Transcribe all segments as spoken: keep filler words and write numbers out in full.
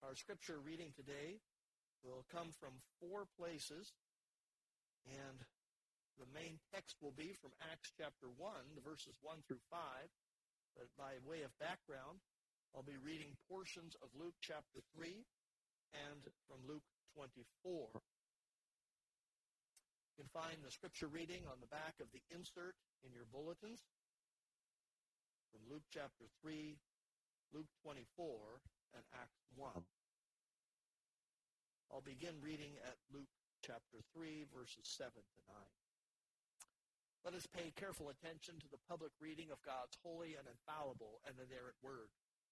Our scripture reading today will come from four places, and the main text will be from Acts chapter one, the verses one through five. But by way of background, I'll be reading portions of Luke chapter three and from Luke twenty-four. You can find the scripture reading on the back of the insert in your bulletins from Luke chapter three, Luke twenty-four, and Acts one. I'll begin reading at Luke chapter three, verses seven to nine. Let us pay careful attention to the public reading of God's holy and infallible and inerrant word.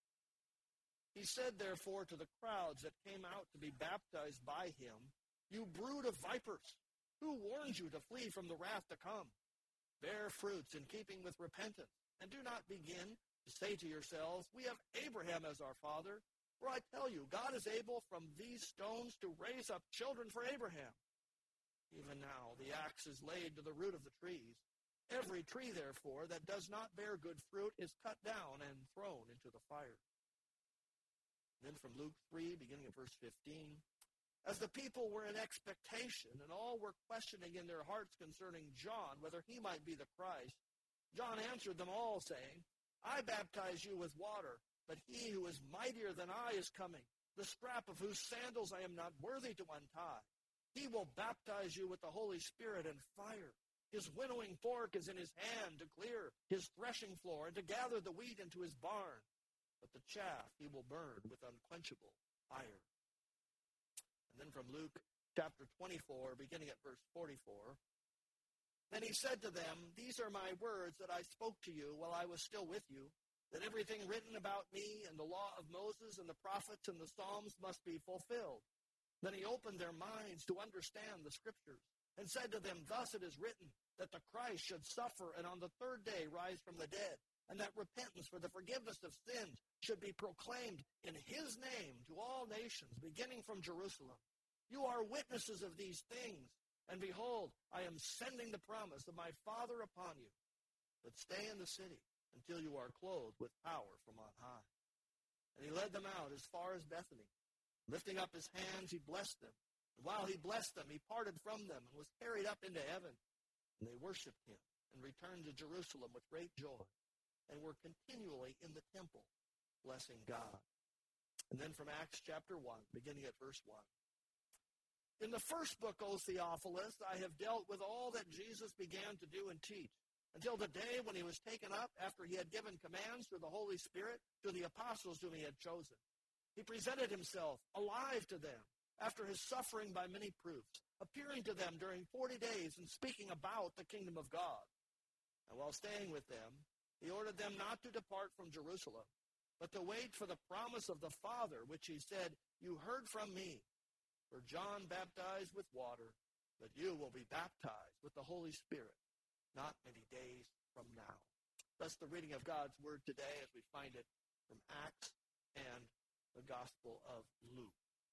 He said, therefore, to the crowds that came out to be baptized by him, "You brood of vipers, who warns you to flee from the wrath to come? Bear fruits in keeping with repentance, and do not begin to say to yourselves, 'We have Abraham as our father.' For I tell you, God is able from these stones to raise up children for Abraham. Even now the axe is laid to the root of the trees. Every tree, therefore, that does not bear good fruit is cut down and thrown into the fire." Then from Luke three, beginning at verse fifteen, as the people were in expectation, and all were questioning in their hearts concerning John, whether he might be the Christ, John answered them all, saying, "I baptize you with water, but he who is mightier than I is coming, the strap of whose sandals I am not worthy to untie. He will baptize you with the Holy Spirit and fire. His winnowing fork is in his hand to clear his threshing floor and to gather the wheat into his barn. But the chaff he will burn with unquenchable fire." And then from Luke chapter twenty-four, beginning at verse forty-four, "Then he said to them, 'These are my words that I spoke to you while I was still with you, that everything written about me in the law of Moses and the prophets and the Psalms must be fulfilled.' Then he opened their minds to understand the Scriptures, and said to them, 'Thus it is written, that the Christ should suffer and on the third day rise from the dead, and that repentance for the forgiveness of sins should be proclaimed in his name to all nations, beginning from Jerusalem. You are witnesses of these things, and behold, I am sending the promise of my Father upon you. But stay in the city until you are clothed with power from on high.' And he led them out as far as Bethany. Lifting up his hands, he blessed them. And while he blessed them, he parted from them and was carried up into heaven. And they worshipped him and returned to Jerusalem with great joy, and were continually in the temple, blessing God." And then from Acts chapter one, beginning at verse one. "In the first book, O Theophilus, I have dealt with all that Jesus began to do and teach, until the day when he was taken up, after he had given commands through the Holy Spirit to the apostles whom he had chosen. He presented himself alive to them after his suffering by many proofs, appearing to them during forty days and speaking about the kingdom of God. And while staying with them, he ordered them not to depart from Jerusalem, but to wait for the promise of the Father, which he said, 'You heard from me. For John baptized with water, but you will be baptized with the Holy Spirit not many days from now.'" That's the reading of God's word today as we find it from Acts and the Gospel of Luke.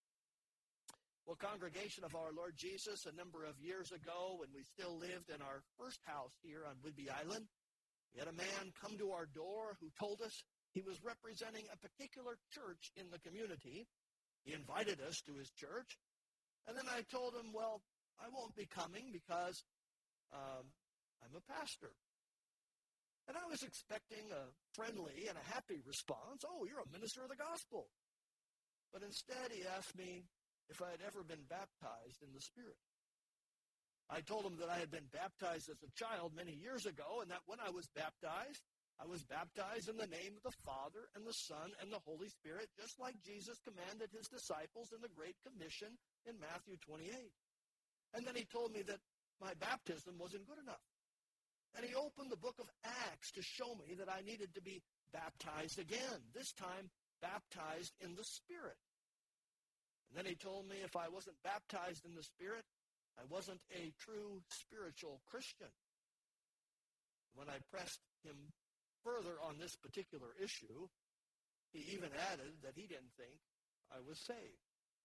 Well, congregation of our Lord Jesus, a number of years ago when we still lived in our first house here on Whidbey Island, we had a man come to our door who told us he was representing a particular church in the community. He invited us to his church, and then I told him, well, I won't be coming because um, I'm a pastor. And I was expecting a friendly and a happy response. "Oh, you're a minister of the gospel." But instead he asked me if I had ever been baptized in the Spirit. I told him that I had been baptized as a child many years ago, and that when I was baptized, I was baptized in the name of the Father and the Son and the Holy Spirit, just like Jesus commanded his disciples in the Great Commission in Matthew twenty-eight. And then he told me that my baptism wasn't good enough. And he opened the book of Acts to show me that I needed to be baptized again, this time baptized in the Spirit. And then he told me if I wasn't baptized in the Spirit, I wasn't a true spiritual Christian. When I pressed him further on this particular issue, he even added that he didn't think I was saved.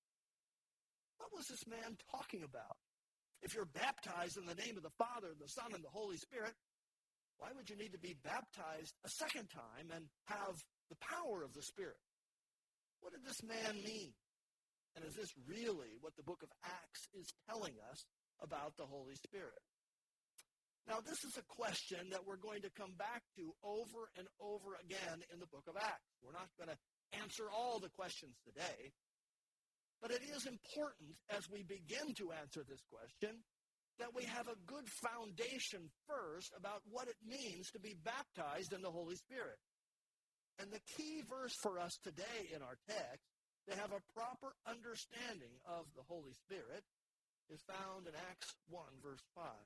What was this man talking about? If you're baptized in the name of the Father, the Son, and the Holy Spirit, why would you need to be baptized a second time and have the power of the Spirit? What did this man mean? And is this really what the book of Acts is telling us about the Holy Spirit? Now, this is a question that we're going to come back to over and over again in the book of Acts. We're not going to answer all the questions today, but it is important as we begin to answer this question that we have a good foundation first about what it means to be baptized in the Holy Spirit. And the key verse for us today in our text to have a proper understanding of the Holy Spirit is found in Acts one, verse five.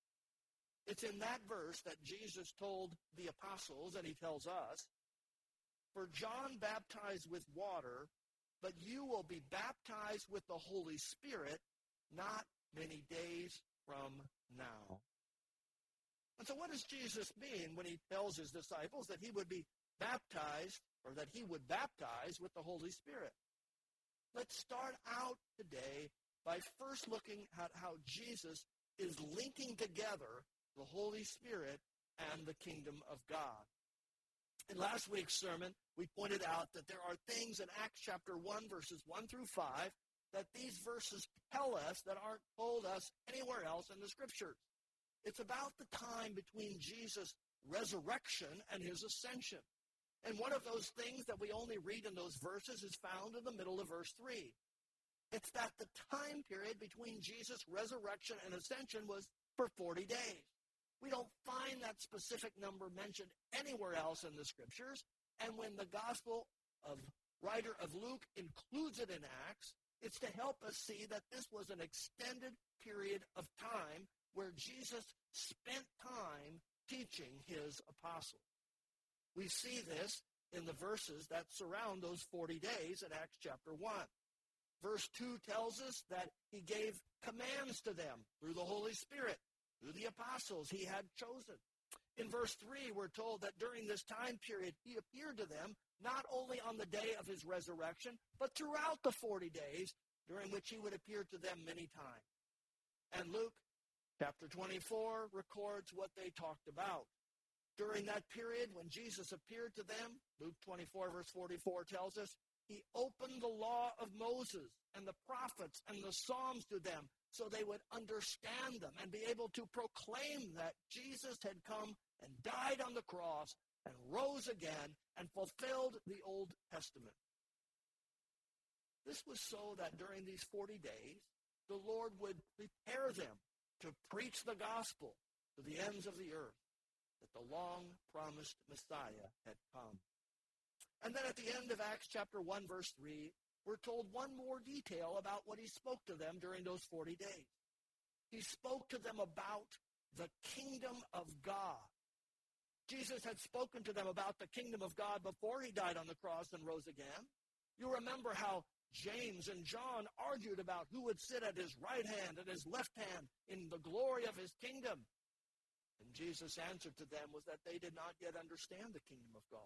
It's in that verse that Jesus told the apostles, and he tells us, "For John baptized with water, but you will be baptized with the Holy Spirit not many days from now." And so what does Jesus mean when he tells his disciples that he would be baptized, or that he would baptize with the Holy Spirit? Let's start out today by first looking at how Jesus is linking together the Holy Spirit and the kingdom of God. In last week's sermon, we pointed out that there are things in Acts chapter one, verses one through five, that these verses tell us that aren't told us anywhere else in the Scriptures. It's about the time between Jesus' resurrection and his ascension. And one of those things that we only read in those verses is found in the middle of verse three. It's that the time period between Jesus' resurrection and ascension was for forty days. We don't find that specific number mentioned anywhere else in the Scriptures. And when the gospel of writer of Luke includes it in Acts, it's to help us see that this was an extended period of time where Jesus spent time teaching his apostles. We see this in the verses that surround those forty days in Acts chapter one. Verse two tells us that he gave commands to them through the Holy Spirit, through the apostles he had chosen. In verse three, we're told that during this time period, he appeared to them not only on the day of his resurrection, but throughout the forty days, during which he would appear to them many times. And Luke chapter twenty-four records what they talked about. During that period when Jesus appeared to them, Luke twenty-four, verse forty-four tells us, he opened the law of Moses and the prophets and the Psalms to them so they would understand them and be able to proclaim that Jesus had come and died on the cross and rose again and fulfilled the Old Testament. This was so that during these forty days, the Lord would prepare them to preach the gospel to the ends of the earth, that the long-promised Messiah had come. And then at the end of Acts chapter one, verse three, we're told one more detail about what he spoke to them during those forty days. He spoke to them about the kingdom of God. Jesus had spoken to them about the kingdom of God before he died on the cross and rose again. You remember how James and John argued about who would sit at his right hand and his left hand in the glory of his kingdom. And Jesus' answer to them was that they did not yet understand the kingdom of God.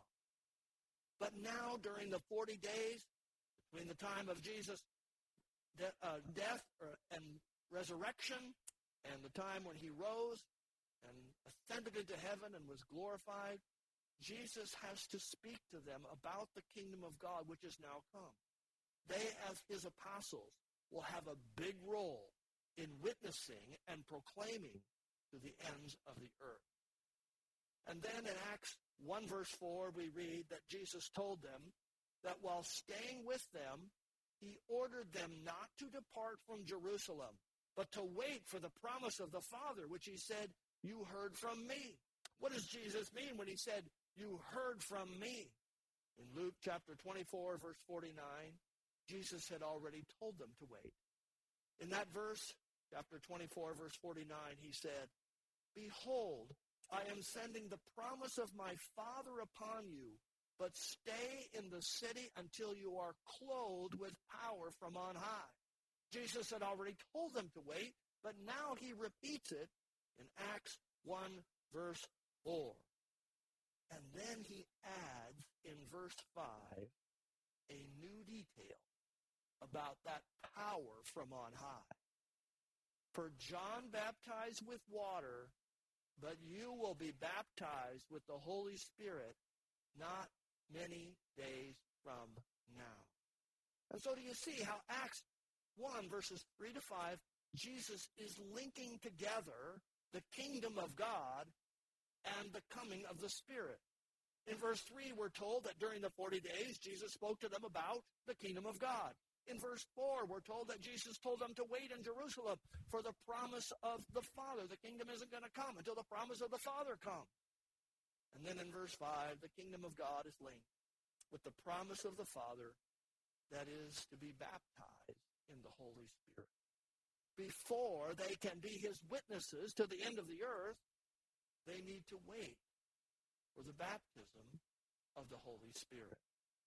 But now, during the forty days, between the time of Jesus' de- uh, death or, and resurrection and the time when he rose and ascended into heaven and was glorified, Jesus has to speak to them about the kingdom of God, which is now come. They, as his apostles, will have a big role in witnessing and proclaiming to the ends of the earth. And then in Acts one, verse four, we read that Jesus told them that while staying with them, he ordered them not to depart from Jerusalem, but to wait for the promise of the Father, which he said, you heard from me. What does Jesus mean when he said, you heard from me? In Luke chapter twenty-four, verse forty-nine, Jesus had already told them to wait. In that verse, chapter twenty-four, verse forty-nine, he said, behold, I am sending the promise of my Father upon you, but stay in the city until you are clothed with power from on high. Jesus had already told them to wait, but now he repeats it in Acts one, verse four. And then he adds in verse five a new detail about that power from on high. For John baptized with water, but you will be baptized with the Holy Spirit not many days from now. And so do you see how Acts one, verses three to five, Jesus is linking together the kingdom of God and the coming of the Spirit. In verse three, we're told that during the forty days, Jesus spoke to them about the kingdom of God. In verse four, we're told that Jesus told them to wait in Jerusalem for the promise of the Father. The kingdom isn't going to come until the promise of the Father comes. And then in verse five, the kingdom of God is linked with the promise of the Father, that is to be baptized in the Holy Spirit. Before they can be his witnesses to the end of the earth, they need to wait for the baptism of the Holy Spirit.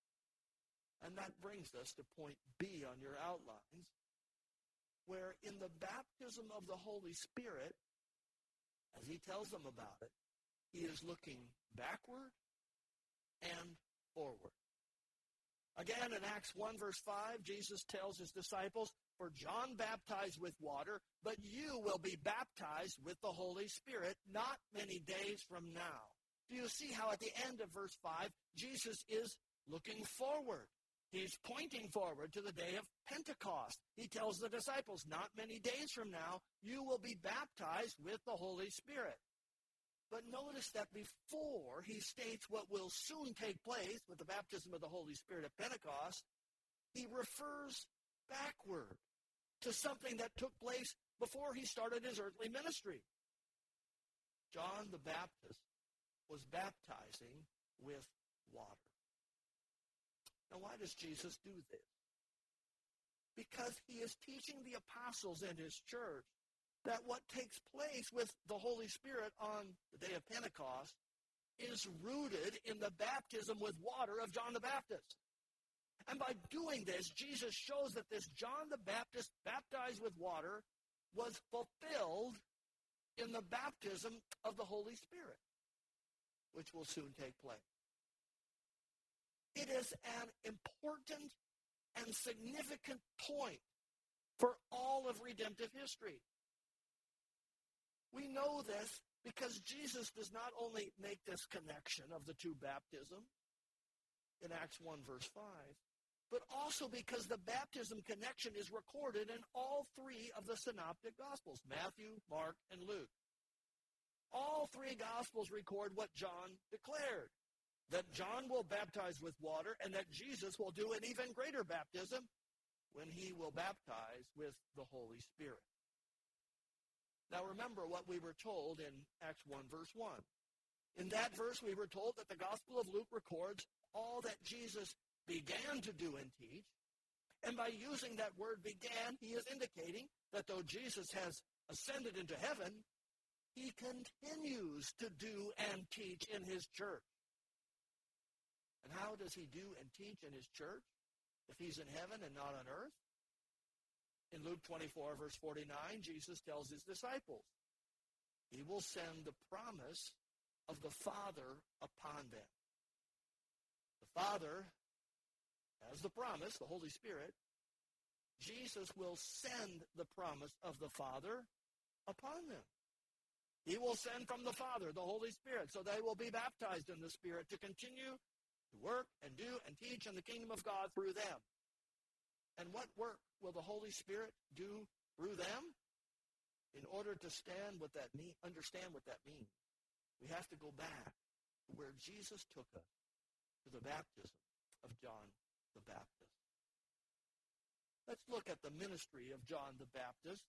And that brings us to point B on your outlines, where in the baptism of the Holy Spirit, as he tells them about it, he is looking backward and forward. Again, in Acts one, verse five, Jesus tells his disciples, "For John baptized with water, but you will be baptized with the Holy Spirit not many days from now." Do you see how at the end of verse five, Jesus is looking forward? He's pointing forward to the day of Pentecost. He tells the disciples, not many days from now, you will be baptized with the Holy Spirit. But notice that before he states what will soon take place with the baptism of the Holy Spirit at Pentecost, he refers backward to something that took place before he started his earthly ministry. John the Baptist was baptizing with water. Now, why does Jesus do this? Because he is teaching the apostles in his church that what takes place with the Holy Spirit on the day of Pentecost is rooted in the baptism with water of John the Baptist. And by doing this, Jesus shows that this John the Baptist baptized with water was fulfilled in the baptism of the Holy Spirit, which will soon take place. It is an important and significant point for all of redemptive history. We know this because Jesus does not only make this connection of the two baptisms in Acts one, verse five, but also because the baptism connection is recorded in all three of the synoptic Gospels, Matthew, Mark, and Luke. All three Gospels record what John declared, that John will baptize with water and that Jesus will do an even greater baptism when he will baptize with the Holy Spirit. Now remember what we were told in Acts one, verse one. In that verse, we were told that the Gospel of Luke records all that Jesus began to do and teach. And by using that word began, he is indicating that though Jesus has ascended into heaven, he continues to do and teach in his church. And how does he do and teach in his church if he's in heaven and not on earth? In Luke twenty-four, verse forty-nine, Jesus tells his disciples, he will send the promise of the Father upon them. The Father has the promise, the Holy Spirit. Jesus will send the promise of the Father upon them. He will send from the Father the Holy Spirit, so they will be baptized in the Spirit to continue to work and do and teach in the kingdom of God through them. And what work will the Holy Spirit do through them? In order to stand what that mean, understand what that means, we have to go back to where Jesus took us, to the baptism of John the Baptist. Let's look at the ministry of John the Baptist.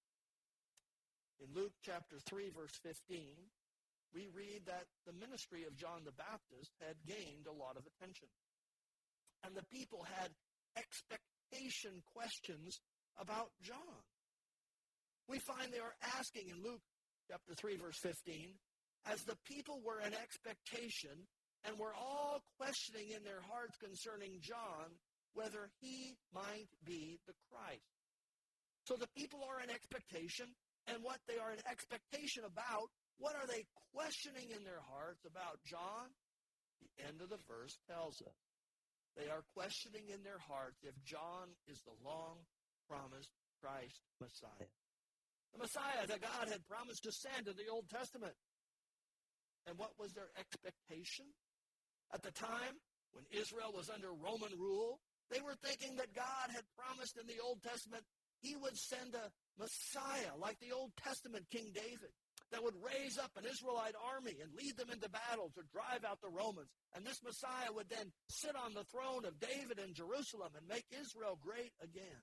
In Luke chapter three, verse fifteen, we read that the ministry of John the Baptist had gained a lot of attention. And the people had expectation questions about John. We find they are asking in Luke chapter three, verse fifteen, as the people were in expectation and were all questioning in their hearts concerning John whether he might be the Christ. So the people are in expectation, and what they are in expectation about, what are they questioning in their hearts about John? The end of the verse tells us. They are questioning in their hearts if John is the long-promised Christ Messiah. The Messiah that God had promised to send in the Old Testament. And what was their expectation? At the time when Israel was under Roman rule, They were thinking that God had promised in the Old Testament he would send a Messiah like the Old Testament King David that would raise up an Israelite army and lead them into battle to drive out the Romans. And this Messiah would then sit on the throne of David in Jerusalem and make Israel great again.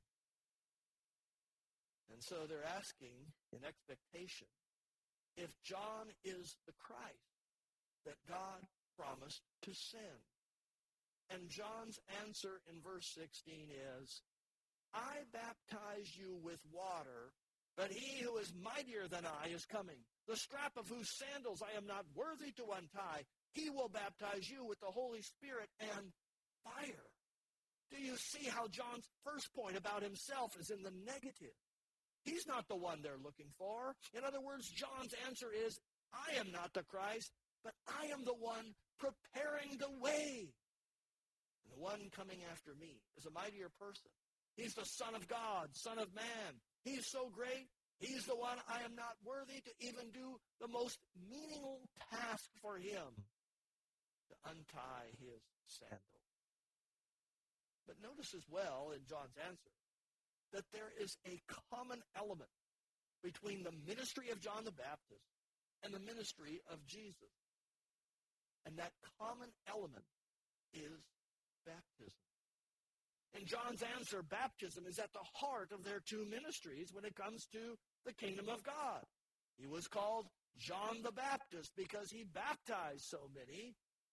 And so they're asking in expectation if John is the Christ that God promised to send. And John's answer in verse sixteen is, I baptize you with water, but he who is mightier than I is coming, the strap of whose sandals I am not worthy to untie. He will baptize you with the Holy Spirit and fire. Do you see how John's first point about himself is in the negative? He's not the one they're looking for. In other words, John's answer is, I am not the Christ, but I am the one preparing the way. And the one coming after me is a mightier person. He's the Son of God, Son of Man. He's so great, he's the one I am not worthy to even do the most menial task for him, to untie his sandal. But notice as well in John's answer that there is a common element between the ministry of John the Baptist and the ministry of Jesus. And that common element is baptism. In John's answer, baptism is at the heart of their two ministries when it comes to the kingdom of God. He was called John the Baptist because he baptized so many,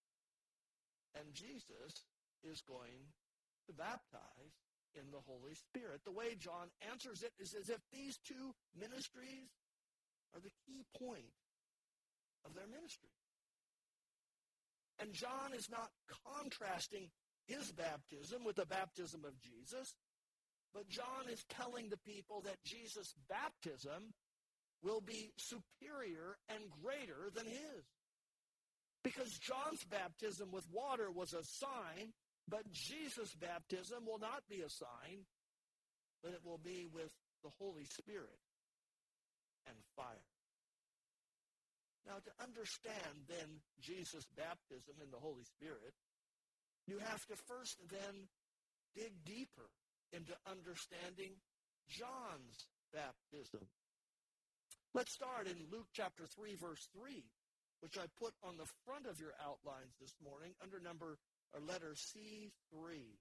and Jesus is going to baptize in the Holy Spirit. The way John answers it is as if these two ministries are the key point of their ministry. And John is not contrasting his baptism with the baptism of Jesus, but John is telling the people that Jesus' baptism will be superior and greater than his. Because John's baptism with water was a sign, but Jesus' baptism will not be a sign, but it will be with the Holy Spirit and fire. Now, to understand then Jesus' baptism in the Holy Spirit, you have to first then dig deeper into understanding John's baptism. Let's start in Luke chapter three, verse three, which I put on the front of your outlines this morning under number or letter C three.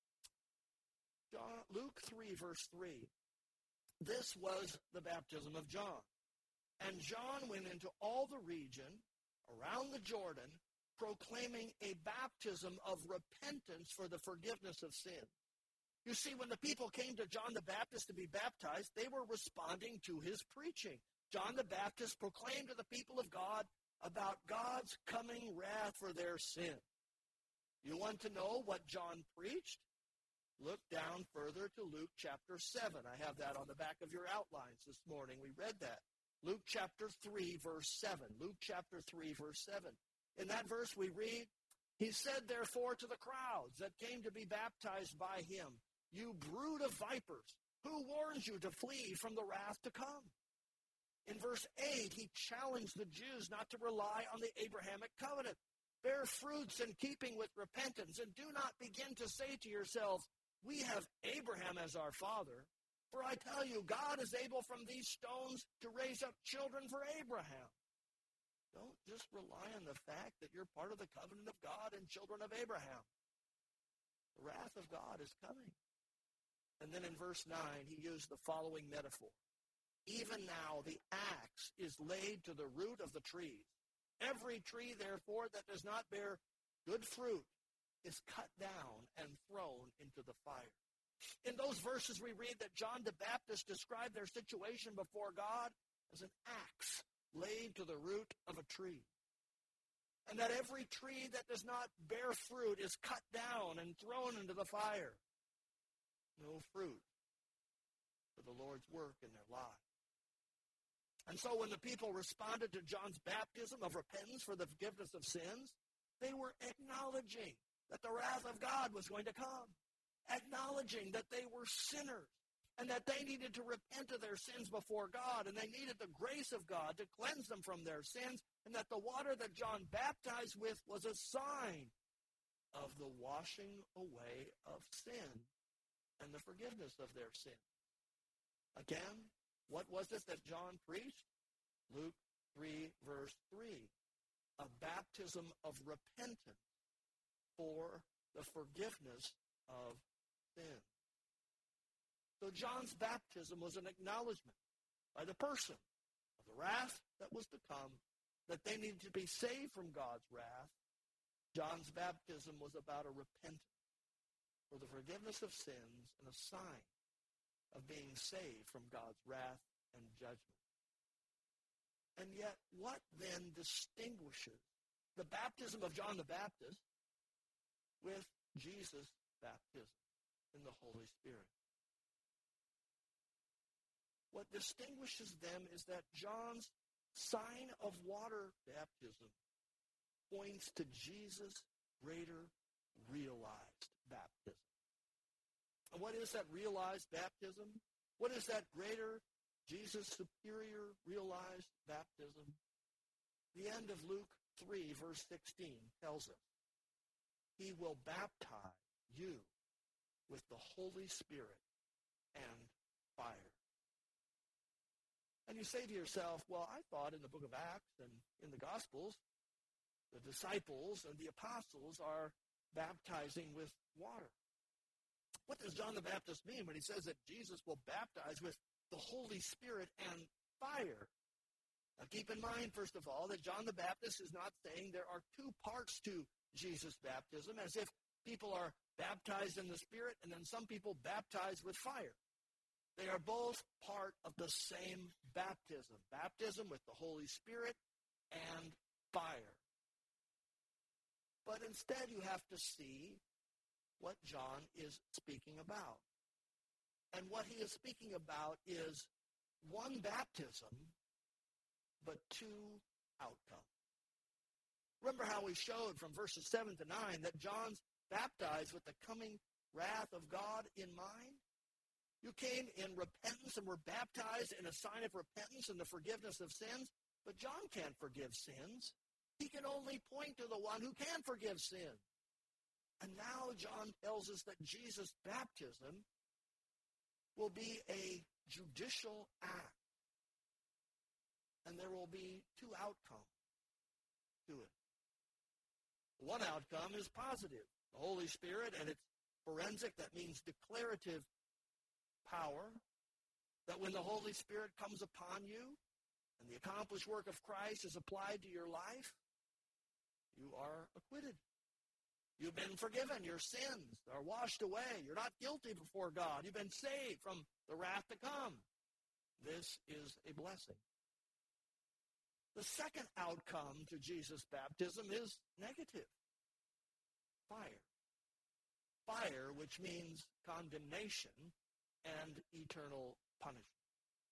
John, Luke three, verse three. This was the baptism of John. And John went into all the region around the Jordan, proclaiming a baptism of repentance for the forgiveness of sin. You see, when the people came to John the Baptist to be baptized, they were responding to his preaching. John the Baptist proclaimed to the people of God about God's coming wrath for their sin. You want to know what John preached? Look down further to Luke chapter seven. I have that on the back of your outlines this morning. We read that. Luke chapter three, verse seven. Luke chapter three, verse seven. In that verse we read, he said, therefore, to the crowds that came to be baptized by him, you brood of vipers, who warns you to flee from the wrath to come? In verse eight, he challenged the Jews not to rely on the Abrahamic covenant. Bear fruits in keeping with repentance, and do not begin to say to yourselves, we have Abraham as our father. For I tell you, God is able from these stones to raise up children for Abraham. Don't just rely on the fact that you're part of the covenant of God and children of Abraham. The wrath of God is coming. And then in verse nine, he used the following metaphor. Even now the axe is laid to the root of the trees. Every tree, therefore, that does not bear good fruit is cut down and thrown into the fire. In those verses, we read that John the Baptist described their situation before God as an axe laid to the root of a tree. And that every tree that does not bear fruit is cut down and thrown into the fire. No fruit for the Lord's work in their lives. And so when the people responded to John's baptism of repentance for the forgiveness of sins, they were acknowledging that the wrath of God was going to come, acknowledging that they were sinners and that they needed to repent of their sins before God, and they needed the grace of God to cleanse them from their sins, and that the water that John baptized with was a sign of the washing away of sin and the forgiveness of their sin. Again, what was it that John preached? Luke three, verse three. A baptism of repentance for the forgiveness of sin. So John's baptism was an acknowledgement by the person of the wrath that was to come, that they needed to be saved from God's wrath. John's baptism was about a repentance for the forgiveness of sins and a sign of being saved from God's wrath and judgment. And yet, what then distinguishes the baptism of John the Baptist with Jesus' baptism in the Holy Spirit? What distinguishes them is that John's sign of water baptism points to Jesus' greater realized baptism. And what is that realized baptism? What is that greater, Jesus' superior realized baptism? The end of Luke three, verse sixteen tells us, He will baptize you with the Holy Spirit and fire. And you say to yourself, well, I thought in the book of Acts and in the Gospels, the disciples and the apostles are baptizing with water. What does John the Baptist mean when he says that Jesus will baptize with the Holy Spirit and fire? Now keep in mind, first of all, that John the Baptist is not saying there are two parts to Jesus' baptism, as if people are baptized in the Spirit and then some people baptized with fire. They are both part of the same baptism, baptism with the Holy Spirit and fire. But instead you have to see what John is speaking about. And what he is speaking about is one baptism, but two outcomes. Remember how we showed from verses seven to nine that John's baptized with the coming wrath of God in mind? You came in repentance and were baptized in a sign of repentance and the forgiveness of sins, but John can't forgive sins. He can only point to the one who can forgive sin. And now John tells us that Jesus' baptism will be a judicial act. And there will be two outcomes to it. One outcome is positive. The Holy Spirit and its forensic, that means declarative power, that when the Holy Spirit comes upon you and the accomplished work of Christ is applied to your life, you are acquitted. You've been forgiven. Your sins are washed away. You're not guilty before God. You've been saved from the wrath to come. This is a blessing. The second outcome to Jesus' baptism is negative. Fire. Fire, which means condemnation and eternal punishment.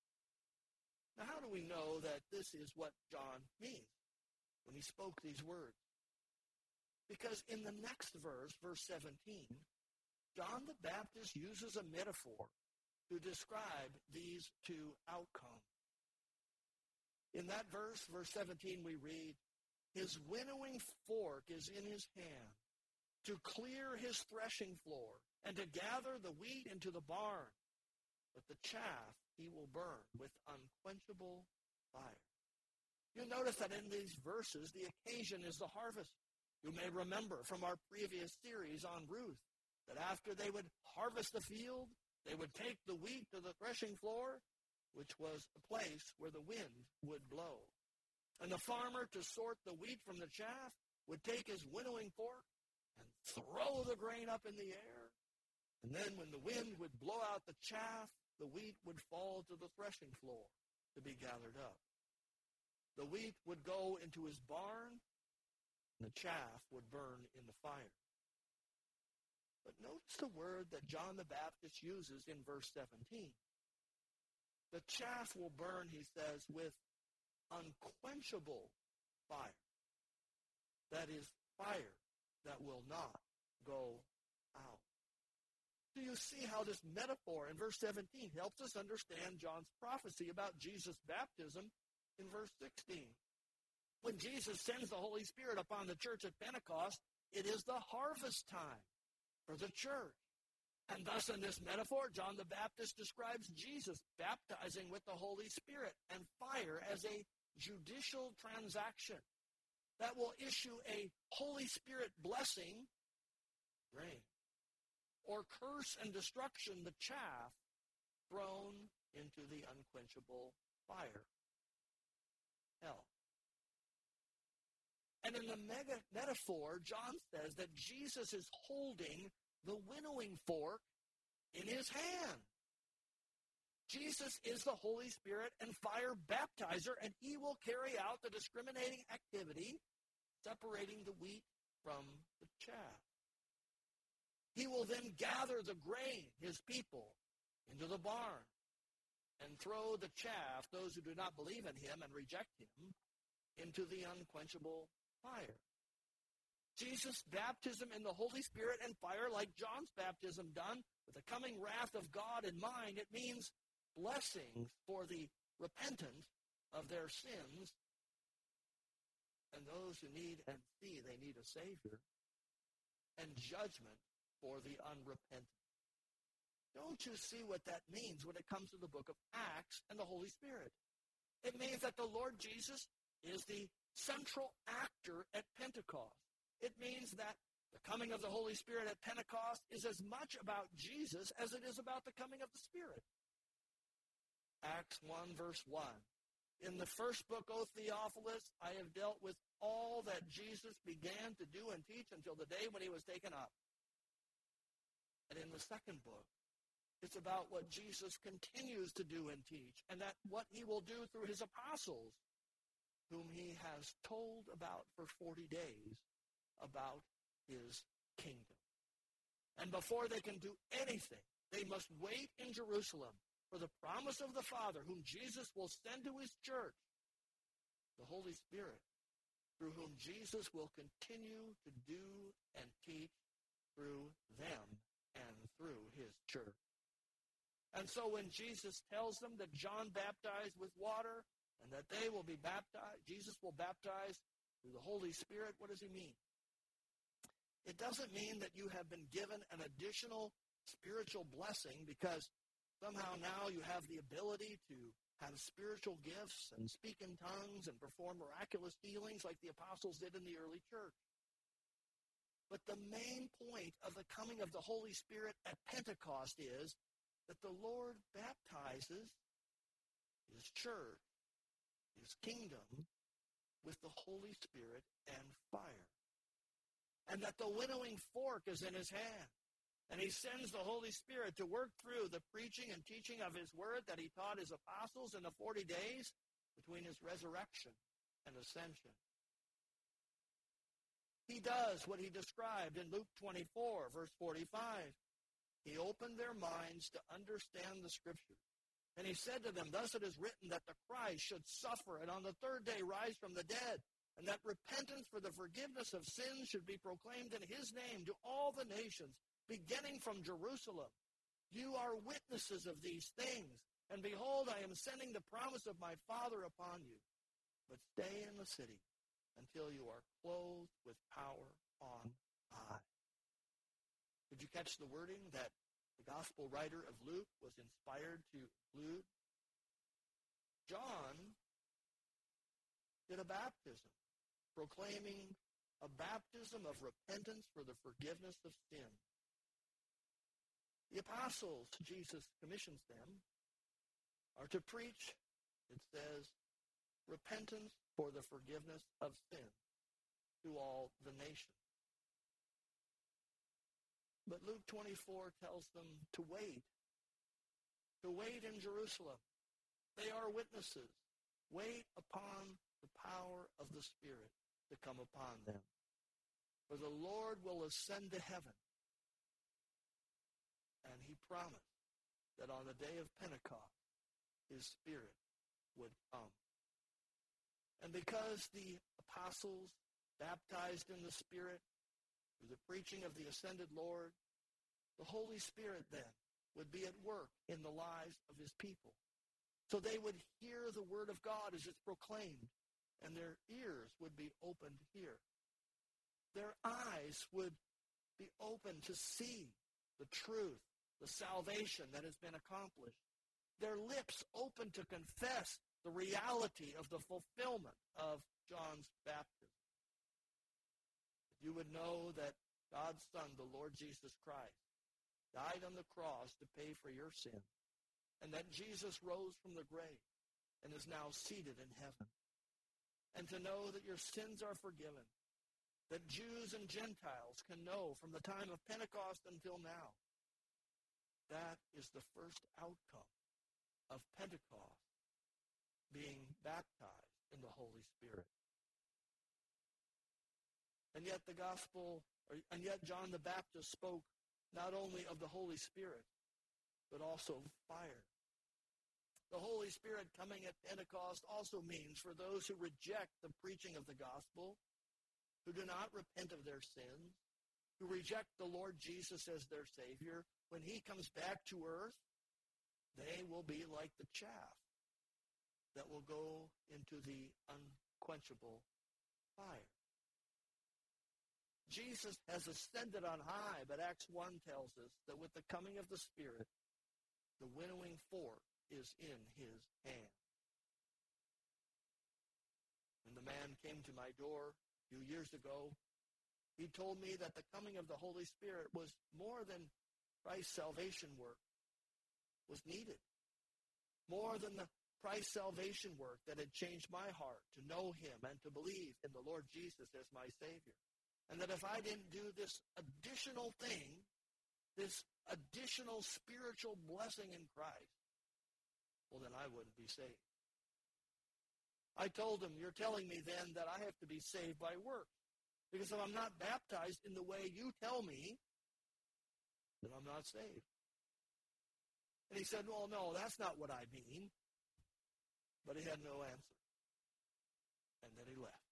Now, how do we know that this is what John means when he spoke these words? Because in the next verse, verse seventeen, John the Baptist uses a metaphor to describe these two outcomes. In that verse, verse seventeen, we read, His winnowing fork is in his hand to clear his threshing floor and to gather the wheat into the barn. But the chaff he will burn with unquenchable fire. You'll notice that in these verses, the occasion is the harvest. You may remember from our previous series on Ruth that after they would harvest the field, they would take the wheat to the threshing floor, which was a place where the wind would blow. And the farmer, to sort the wheat from the chaff, would take his winnowing fork and throw the grain up in the air. And then when the wind would blow out the chaff, the wheat would fall to the threshing floor to be gathered up. The wheat would go into his barn, and the chaff would burn in the fire. But notice the word that John the Baptist uses in verse seventeen. The chaff will burn, he says, with unquenchable fire. That is, fire that will not go out. Do you see how this metaphor in verse seventeen helps us understand John's prophecy about Jesus' baptism in verse sixteen? When Jesus sends the Holy Spirit upon the church at Pentecost, it is the harvest time for the church. And thus in this metaphor, John the Baptist describes Jesus baptizing with the Holy Spirit and fire as a judicial transaction that will issue a Holy Spirit blessing, rain, or curse and destruction, the chaff, thrown into the unquenchable fire, hell. And in the mega metaphor, John says that Jesus is holding the winnowing fork in his hand. Jesus is the Holy Spirit and fire baptizer, and he will carry out the discriminating activity, separating the wheat from the chaff. He will then gather the grain, his people, into the barn and throw the chaff, those who do not believe in him and reject him, into the unquenchable fire. Jesus' baptism in the Holy Spirit and fire, like John's baptism done, with the coming wrath of God in mind, it means blessings for the repentant of their sins and those who need and see they need a Savior, and judgment for the unrepentant. Don't you see what that means when it comes to the book of Acts and the Holy Spirit? It means that the Lord Jesus is the central actor at Pentecost. It means that the coming of the Holy Spirit at Pentecost is as much about Jesus as it is about the coming of the Spirit. Acts one, verse one. In the first book, O Theophilus, I have dealt with all that Jesus began to do and teach until the day when he was taken up. And in the second book, it's about what Jesus continues to do and teach, and that what he will do through his apostles, whom he has told about for forty days about his kingdom. And before they can do anything, they must wait in Jerusalem for the promise of the Father, whom Jesus will send to his church, the Holy Spirit, through whom Jesus will continue to do and teach through them and through his church. And so when Jesus tells them that John baptized with water and that they will be baptized, Jesus will baptize through the Holy Spirit, what does he mean? It doesn't mean that you have been given an additional spiritual blessing because somehow now you have the ability to have spiritual gifts and speak in tongues and perform miraculous healings like the apostles did in the early church. But the main point of the coming of the Holy Spirit at Pentecost is that the Lord baptizes his church, his kingdom, with the Holy Spirit and fire. And that the winnowing fork is in his hand. And he sends the Holy Spirit to work through the preaching and teaching of his word that he taught his apostles in the forty days between his resurrection and ascension. He does what he described in Luke twenty-four, verse forty-five. He opened their minds to understand the Scriptures. And he said to them, thus it is written that the Christ should suffer and on the third day rise from the dead, and that repentance for the forgiveness of sins should be proclaimed in his name to all the nations, beginning from Jerusalem. You are witnesses of these things. And behold, I am sending the promise of my Father upon you. But stay in the city until you are clothed with power on high. Did you catch the wording that the gospel writer of Luke was inspired to include? John did a baptism, proclaiming a baptism of repentance for the forgiveness of sin. The apostles, Jesus commissions them, are to preach, it says, repentance for the forgiveness of sin to all the nations. But Luke twenty-four tells them to wait, to wait in Jerusalem. They are witnesses. Wait upon the power of the Spirit to come upon them. For the Lord will ascend to heaven. And he promised that on the day of Pentecost, his Spirit would come. And because the apostles baptized in the Spirit through the preaching of the ascended Lord, the Holy Spirit then would be at work in the lives of his people. So they would hear the word of God as it's proclaimed, and their ears would be opened to hear. their eyes would be open to see the truth, the salvation that has been accomplished. Their lips open to confess the reality of the fulfillment of John's baptism. You would know that God's Son, the Lord Jesus Christ, died on the cross to pay for your sin, and that Jesus rose from the grave and is now seated in heaven. And to know that your sins are forgiven, that Jews and Gentiles can know from the time of Pentecost until now. That is the first outcome of Pentecost, being baptized in the Holy Spirit. And yet the gospel, or, and yet John the Baptist spoke not only of the Holy Spirit, but also fire. The Holy Spirit coming at Pentecost also means for those who reject the preaching of the gospel, who do not repent of their sins, who reject the Lord Jesus as their Savior, when he comes back to earth, they will be like the chaff that will go into the unquenchable fire. Jesus has ascended on high, but Acts one tells us that with the coming of the Spirit, the winnowing fork is in his hand. When the man came to my door a few years ago, he told me that the coming of the Holy Spirit was more than Christ's salvation work was needed. More than the Christ's salvation work that had changed my heart to know him and to believe in the Lord Jesus as my Savior. And that if I didn't do this additional thing, this additional spiritual blessing in Christ, well, then I wouldn't be saved. I told him, you're telling me then that I have to be saved by works. Because if I'm not baptized in the way you tell me, then I'm not saved. And he said, well, no, that's not what I mean. But he had no answer. And then he left.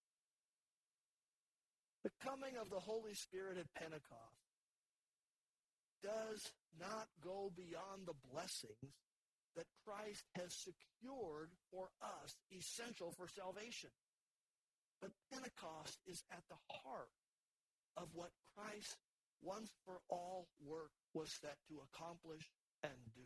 The coming of the Holy Spirit at Pentecost does not go beyond the blessings that Christ has secured for us, essential for salvation. But Pentecost is at the heart of what Christ's once for all work was set to accomplish and do.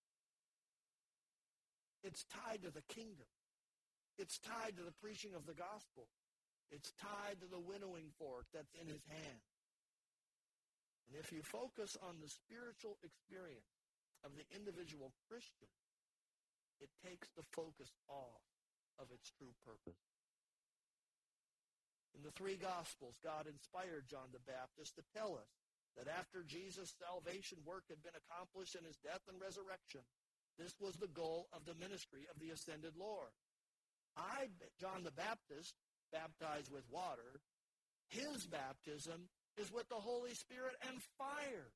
It's tied to the kingdom. It's tied to the preaching of the gospel. It's tied to the winnowing fork that's in his hand. And if you focus on the spiritual experience of the individual Christian, it takes the focus off of its true purpose. In the three Gospels, God inspired John the Baptist to tell us that after Jesus' salvation work had been accomplished in his death and resurrection, this was the goal of the ministry of the ascended Lord. I, John the Baptist, baptized with water. His baptism is with the Holy Spirit and fire.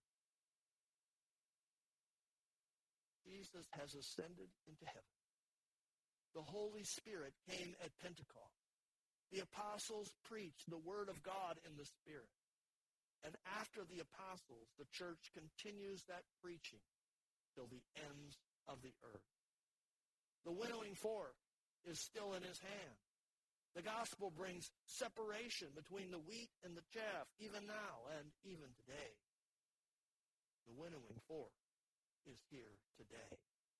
Jesus has ascended into heaven. The Holy Spirit came at Pentecost. The apostles preached the word of God in the Spirit. And after the apostles, the church continues that preaching till the ends of the earth. The winnowing fork is still in his hand. The gospel brings separation between the wheat and the chaff, even now and even today. The winnowing fork is here today.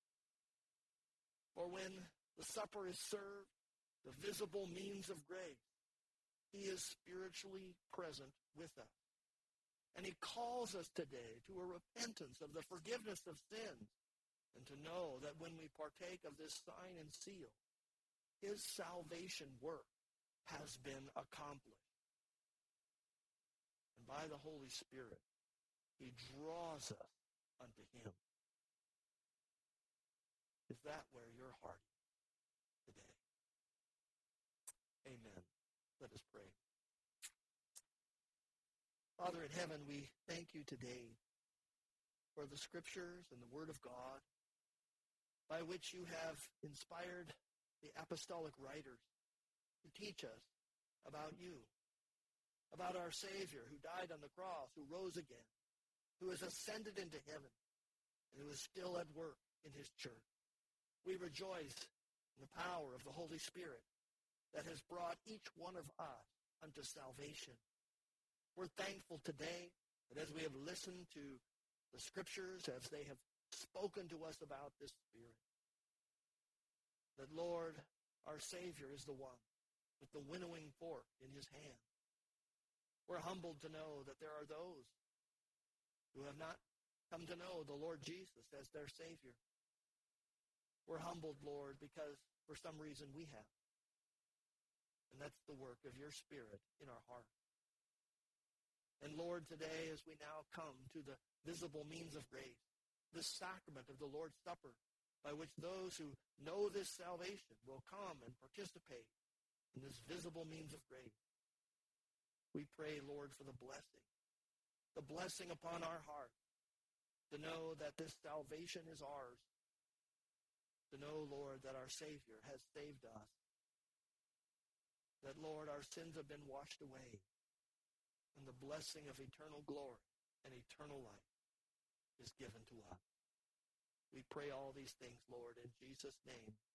For when the supper is served, the visible means of grace, he is spiritually present with us. And he calls us today to a repentance of the forgiveness of sins, and to know that when we partake of this sign and seal, his salvation work has been accomplished. And by the Holy Spirit, he draws us unto him. Is that where your heart is today? Amen. Let us pray. Father in heaven, we thank you today for the scriptures and the word of God by which you have inspired the apostolic writers to teach us about you, about our Savior who died on the cross, who rose again, who has ascended into heaven, and who is still at work in his church. We rejoice in the power of the Holy Spirit that has brought each one of us unto salvation We're thankful today that as we have listened to the Scriptures, as they have spoken to us about this Spirit, that, Lord, our Savior is the one with the winnowing fork in his hand. We're humbled to know that there are those who have not come to know the Lord Jesus as their Savior. We're humbled, Lord, because for some reason we have. And that's the work of your Spirit in our heart. And Lord, today as we now come to the visible means of grace, this sacrament of the Lord's Supper, by which those who know this salvation will come and participate in this visible means of grace, we pray, Lord, for the blessing, the blessing upon our heart, to know that this salvation is ours, to know, Lord, that our Savior has saved us, that, Lord, our sins have been washed away, and the blessing of eternal glory and eternal life is given to us. We pray all these things, Lord, in Jesus' name.